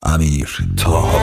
امیر طاها.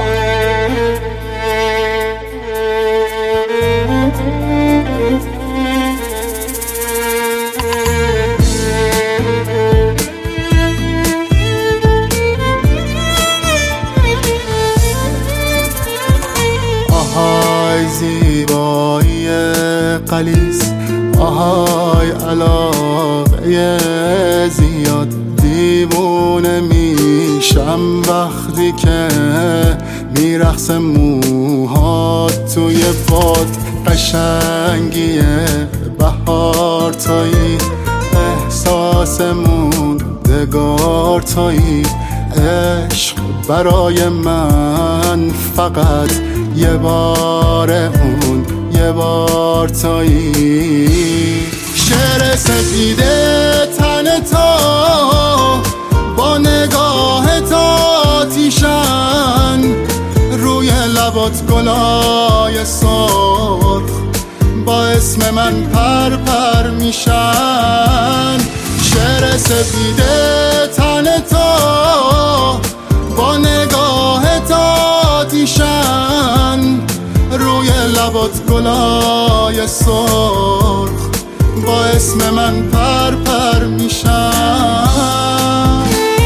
آهای زیبایی غلیظ، آهای علاقه زیاد، دیوونه میشم وقتی که میرقصه موهات توی باد. قشنگی بهار تویی، احساس موندگار تویی، عشق برای من فقط یه بار، اون یه بار تویی. شعر سفیده تن تو با نگاه تو آتیشن، روی لبات گلای سرخ با اسم من پر پر میشن. شعر سفیده تن تو با نگاه تو آتیشن، روی لبات گلای سرخ با اسم من پر پر میشن.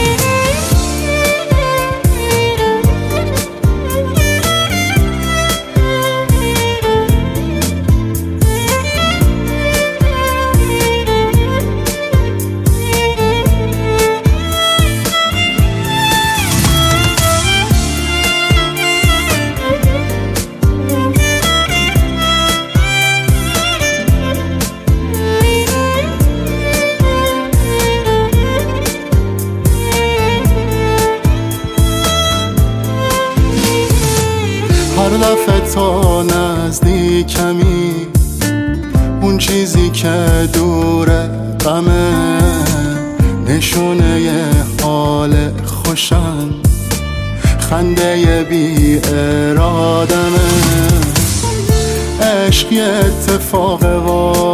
هر دفعه تو نزدیکمی، اون چیزی که دوره غمه، نشونه ی حال خوشم، خنده بی ارادمه. عشق یه اتفاقه و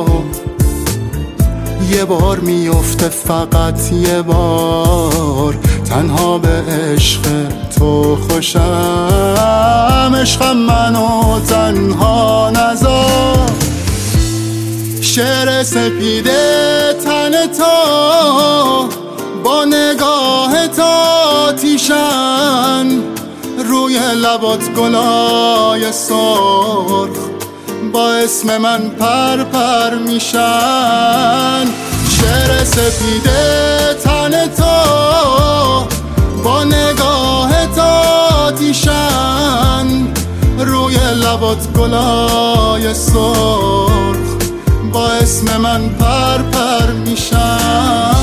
یه بار میفته، فقط یه بار. تنها به عشق تو خوشم، عشقم منو تنها نذار. شعر سپیده تن تو با نگاه تو آتیشن، روی لبات گلای سرخ با اسم من پر پر میشن. شعر سپیده تن تو با نگاه تو آتیشن، روی لبات گلای سرخ با اسم من پر پر میشن.